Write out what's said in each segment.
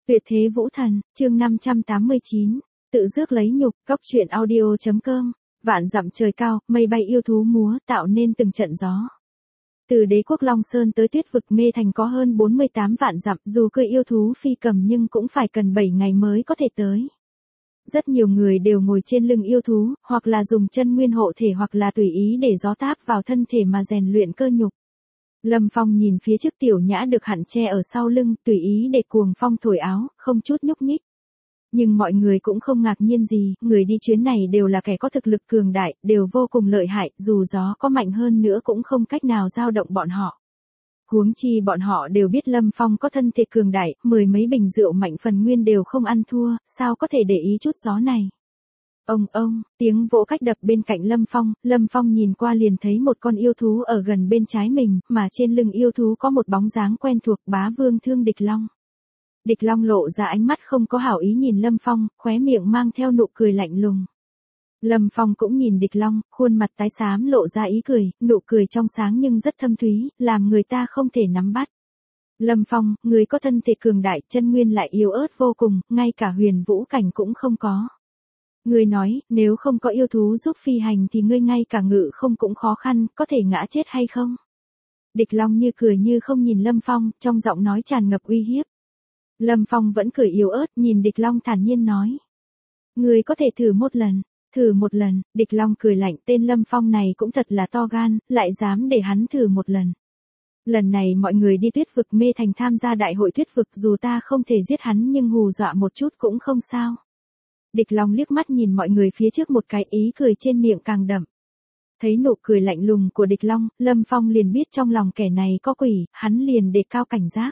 Tuyệt thế vũ thần, chương 589, tự rước lấy nhục, cóc truyện audio.com, vạn dặm trời cao, mây bay yêu thú múa tạo nên từng trận gió. Từ đế quốc Long Sơn tới tuyết vực Mê Thành có hơn 48 vạn dặm, dù cưỡi yêu thú phi cầm nhưng cũng phải cần 7 ngày mới có thể tới. Rất nhiều người đều ngồi trên lưng yêu thú, hoặc là dùng chân nguyên hộ thể hoặc là tùy ý để gió táp vào thân thể mà rèn luyện cơ nhục. Lâm Phong nhìn phía trước Tiểu Nhã được hạn che ở sau lưng, tùy ý để cuồng phong thổi áo, không chút nhúc nhích. Nhưng mọi người cũng không ngạc nhiên gì, người đi chuyến này đều là kẻ có thực lực cường đại, đều vô cùng lợi hại, dù gió có mạnh hơn nữa cũng không cách nào dao động bọn họ. Huống chi bọn họ đều biết Lâm Phong có thân thể cường đại, 10 mấy bình rượu mạnh phần nguyên đều không ăn thua, sao có thể để ý chút gió này. Ông, tiếng vỗ cách đập bên cạnh Lâm Phong nhìn qua liền thấy một con yêu thú ở gần bên trái mình, mà trên lưng yêu thú có một bóng dáng quen thuộc, Bá Vương Thương Địch Long. Địch Long lộ ra ánh mắt không có hảo ý nhìn Lâm Phong, khóe miệng mang theo nụ cười lạnh lùng. Lâm Phong cũng nhìn Địch Long, khuôn mặt tái xám lộ ra ý cười, nụ cười trong sáng nhưng rất thâm thúy, làm người ta không thể nắm bắt. Lâm Phong, người có thân thể cường đại, chân nguyên lại yếu ớt vô cùng, ngay cả huyền vũ cảnh cũng không có. Ngươi nói, nếu không có yêu thú giúp phi hành thì ngươi ngay cả ngự không cũng khó khăn, có thể ngã chết hay không? Địch Long như cười như không nhìn Lâm Phong, trong giọng nói tràn ngập uy hiếp. Lâm Phong vẫn cười yếu ớt, nhìn Địch Long thản nhiên nói. Ngươi có thể thử một lần, Địch Long cười lạnh, tên Lâm Phong này cũng thật là to gan, lại dám để hắn thử một lần. Lần này mọi người đi tuyết vực Mê Thành tham gia đại hội tuyết vực, dù ta không thể giết hắn nhưng hù dọa một chút cũng không sao. Địch Long liếc mắt nhìn mọi người phía trước một cái, ý cười trên miệng càng đậm. Thấy nụ cười lạnh lùng của Địch Long, Lâm Phong liền biết trong lòng kẻ này có quỷ, hắn liền đề cao cảnh giác.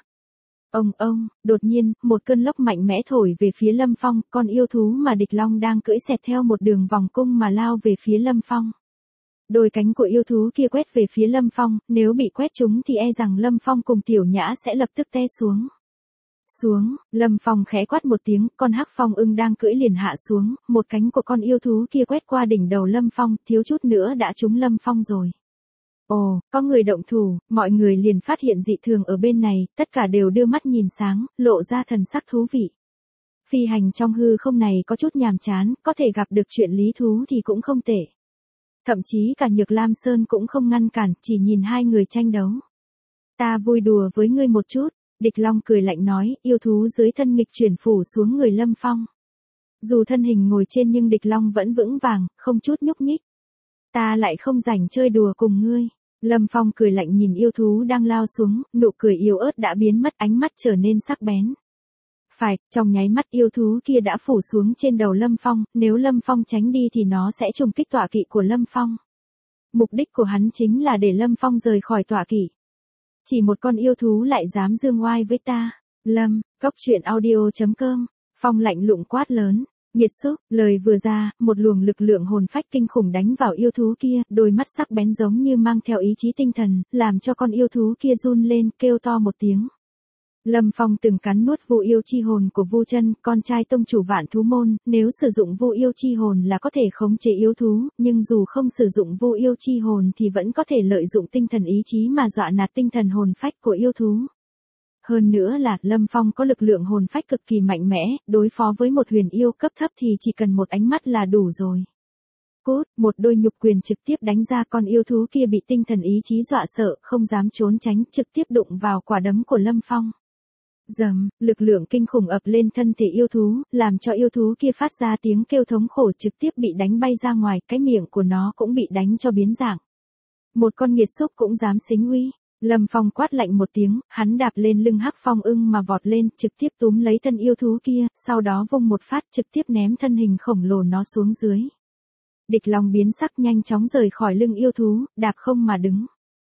Đột nhiên, một cơn lốc mạnh mẽ thổi về phía Lâm Phong, con yêu thú mà Địch Long đang cưỡi xẹt theo một đường vòng cung mà lao về phía Lâm Phong. Đôi cánh của yêu thú kia quét về phía Lâm Phong, nếu bị quét trúng thì e rằng Lâm Phong cùng Tiểu Nhã sẽ lập tức té xuống. Lâm Phong khẽ quát một tiếng, con hắc phong ưng đang cưỡi liền hạ xuống, một cánh của con yêu thú kia quét qua đỉnh đầu Lâm Phong, thiếu chút nữa đã trúng Lâm Phong rồi. Ồ, có người động thủ, mọi người liền phát hiện dị thường ở bên này, tất cả đều đưa mắt nhìn sáng, lộ ra thần sắc thú vị. Phi hành trong hư không này có chút nhàm chán, có thể gặp được chuyện lý thú thì cũng không tệ. Thậm chí cả Nhược Lam Sơn cũng không ngăn cản, chỉ nhìn hai người tranh đấu. Ta vui đùa với ngươi một chút. Địch Long cười lạnh nói, yêu thú dưới thân nghịch chuyển phủ xuống người Lâm Phong. Dù thân hình ngồi trên nhưng Địch Long vẫn vững vàng, không chút nhúc nhích. Ta lại không rảnh chơi đùa cùng ngươi. Lâm Phong cười lạnh nhìn yêu thú đang lao xuống, nụ cười yếu ớt đã biến mất, ánh mắt trở nên sắc bén. Phải, trong nháy mắt yêu thú kia đã phủ xuống trên đầu Lâm Phong, nếu Lâm Phong tránh đi thì nó sẽ trùng kích tọa kỵ của Lâm Phong. Mục đích của hắn chính là để Lâm Phong rời khỏi tọa kỵ. Chỉ một con yêu thú lại dám dương oai với ta. Cóc truyện audio.com, Phong lạnh lùng quát lớn. Nghiệt xúc, lời vừa ra, một luồng lực lượng hồn phách kinh khủng đánh vào yêu thú kia, đôi mắt sắc bén giống như mang theo ý chí tinh thần, làm cho con yêu thú kia run lên, kêu to một tiếng. Lâm Phong từng cắn nuốt Vu Yêu Chi Hồn của Vu Chân, con trai tông chủ Vạn Thú Môn, nếu sử dụng Vu Yêu Chi Hồn là có thể khống chế yêu thú, nhưng dù không sử dụng Vu Yêu Chi Hồn thì vẫn có thể lợi dụng tinh thần ý chí mà dọa nạt tinh thần hồn phách của yêu thú. Hơn nữa là, Lâm Phong có lực lượng hồn phách cực kỳ mạnh mẽ, đối phó với một huyền yêu cấp thấp thì chỉ cần một ánh mắt là đủ rồi. Cút, một đôi nhục quyền trực tiếp đánh ra, con yêu thú kia bị tinh thần ý chí dọa sợ, không dám trốn tránh, trực tiếp đụng vào quả đấm của Lâm Phong. Dầm, lực lượng kinh khủng ập lên thân thể yêu thú, làm cho yêu thú kia phát ra tiếng kêu thống khổ, trực tiếp bị đánh bay ra ngoài, cái miệng của nó cũng bị đánh cho biến dạng. Một con nghiệt xúc cũng dám xính uy. Lâm Phong quát lạnh một tiếng, hắn đạp lên lưng hắc phong ưng mà vọt lên, trực tiếp túm lấy thân yêu thú kia, sau đó vung một phát trực tiếp ném thân hình khổng lồ nó xuống dưới. Địch Long biến sắc nhanh chóng rời khỏi lưng yêu thú, đạp không mà đứng.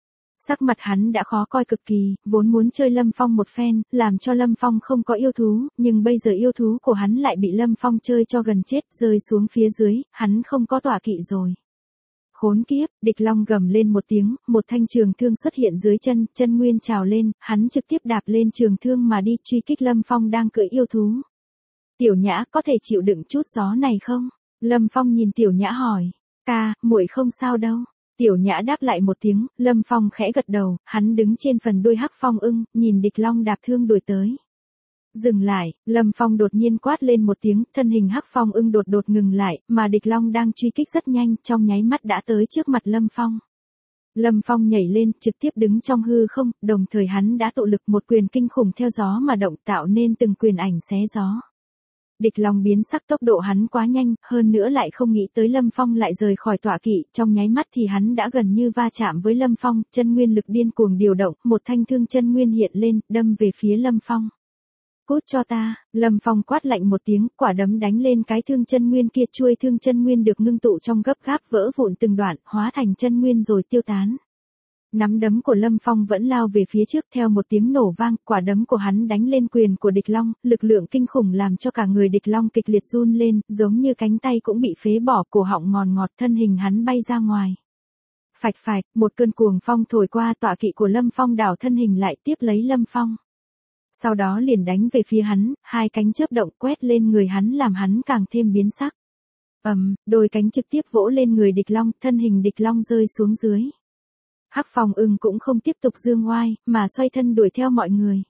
Sắc mặt hắn đã khó coi cực kỳ, vốn muốn chơi Lâm Phong một phen, làm cho Lâm Phong không có yêu thú, nhưng bây giờ yêu thú của hắn lại bị Lâm Phong chơi cho gần chết, rơi xuống phía dưới, hắn không có tọa kỵ rồi. Khốn kiếp, Địch Long gầm lên một tiếng, một thanh trường thương xuất hiện dưới chân, chân nguyên trào lên, hắn trực tiếp đạp lên trường thương mà đi truy kích Lâm Phong đang cưỡi yêu thú. Tiểu Nhã có thể chịu đựng chút gió này không? Lâm Phong nhìn Tiểu Nhã hỏi. Ca, muội không sao đâu. Tiểu Nhã đáp lại một tiếng, Lâm Phong khẽ gật đầu, hắn đứng trên phần đuôi hắc phong ưng, nhìn Địch Long đạp thương đuổi tới. Dừng lại, Lâm Phong đột nhiên quát lên một tiếng, thân hình Hắc Phong ưng đột ngột ngừng lại, mà địch long đang truy kích rất nhanh, trong nháy mắt đã tới trước mặt Lâm Phong. Lâm Phong nhảy lên, trực tiếp đứng trong hư không, đồng thời hắn đã tụ lực một quyền kinh khủng theo gió mà động, tạo nên từng quyền ảnh xé gió. Địch long biến sắc, tốc độ hắn quá nhanh, hơn nữa lại không nghĩ tới Lâm Phong lại rời khỏi tọa kỵ, trong nháy mắt thì hắn đã gần như va chạm với Lâm Phong, chân nguyên lực điên cuồng điều động, một thanh thương chân nguyên hiện lên, đâm về phía Lâm Phong. Cút cho ta, Lâm Phong quát lạnh một tiếng, quả đấm đánh lên cái thương chân nguyên kia, chuôi thương chân nguyên được ngưng tụ trong gấp gáp vỡ vụn từng đoạn, hóa thành chân nguyên rồi tiêu tán. Nắm đấm của Lâm Phong vẫn lao về phía trước, theo một tiếng nổ vang, quả đấm của hắn đánh lên quyền của địch long, lực lượng kinh khủng làm cho cả người địch long kịch liệt run lên, giống như cánh tay cũng bị phế bỏ, cổ họng ngòn ngọt, thân hình hắn bay ra ngoài. Phạch phạch, một cơn cuồng phong thổi qua, tọa kỵ của Lâm Phong đảo thân hình lại tiếp lấy Lâm Phong. Sau đó liền đánh về phía hắn, hai cánh chớp động quét lên người hắn làm hắn càng thêm biến sắc. Đôi cánh trực tiếp vỗ lên người địch long, thân hình địch long rơi xuống dưới. Hắc Phong ưng cũng không tiếp tục dương oai, mà xoay thân đuổi theo mọi người.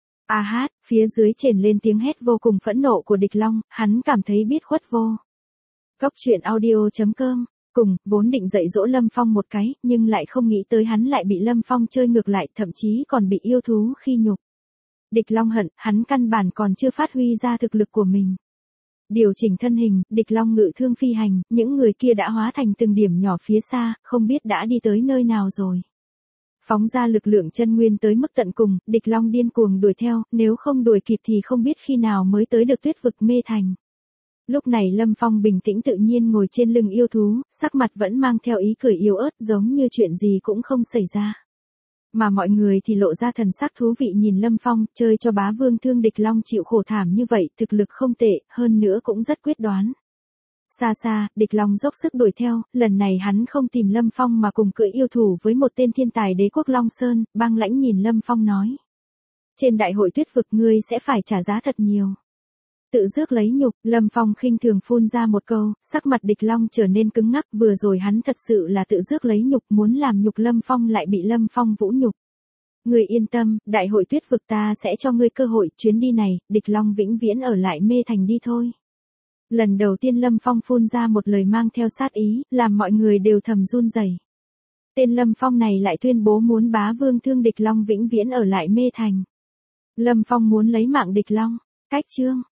Phía dưới truyền lên tiếng hét vô cùng phẫn nộ của địch long, hắn cảm thấy biết khuất vô. Cốc truyện audio.com, cùng, vốn định dạy dỗ Lâm Phong một cái, nhưng lại không nghĩ tới hắn lại bị Lâm Phong chơi ngược lại, thậm chí còn bị yêu thú khi nhục. Địch long hận, hắn căn bản còn chưa phát huy ra thực lực của mình. Điều chỉnh thân hình, địch long ngự thương phi hành, những người kia đã hóa thành từng điểm nhỏ phía xa, không biết đã đi tới nơi nào rồi. Phóng ra lực lượng chân nguyên tới mức tận cùng, địch long điên cuồng đuổi theo, nếu không đuổi kịp thì không biết khi nào mới tới được tuyết vực mê thành. Lúc này Lâm Phong bình tĩnh tự nhiên ngồi trên lưng yêu thú, sắc mặt vẫn mang theo ý cười yếu ớt, giống như chuyện gì cũng không xảy ra. Mà mọi người thì lộ ra thần sắc thú vị nhìn Lâm Phong, chơi cho bá vương thương địch long chịu khổ thảm như vậy, thực lực không tệ, hơn nữa cũng rất quyết đoán. Xa xa, địch long dốc sức đuổi theo, lần này hắn không tìm Lâm Phong mà cùng cưỡi yêu thủ với một tên thiên tài đế quốc Long Sơn, băng lãnh nhìn Lâm Phong nói. Trên đại hội tuyết vực ngươi sẽ phải trả giá thật nhiều. Tự rước lấy nhục, Lâm Phong khinh thường phun ra một câu, sắc mặt địch long trở nên cứng ngắc, vừa rồi hắn thật sự là tự rước lấy nhục, muốn làm nhục Lâm Phong lại bị Lâm Phong vũ nhục. Ngươi yên tâm, đại hội tuyết vực ta sẽ cho ngươi cơ hội, chuyến đi này, địch long vĩnh viễn ở lại mê thành đi thôi. Lần đầu tiên Lâm Phong phun ra một lời mang theo sát ý, làm mọi người đều thầm run rẩy. Tên Lâm Phong này lại tuyên bố muốn bá vương thương địch long vĩnh viễn ở lại mê thành. Lâm Phong muốn lấy mạng địch long. Cách chương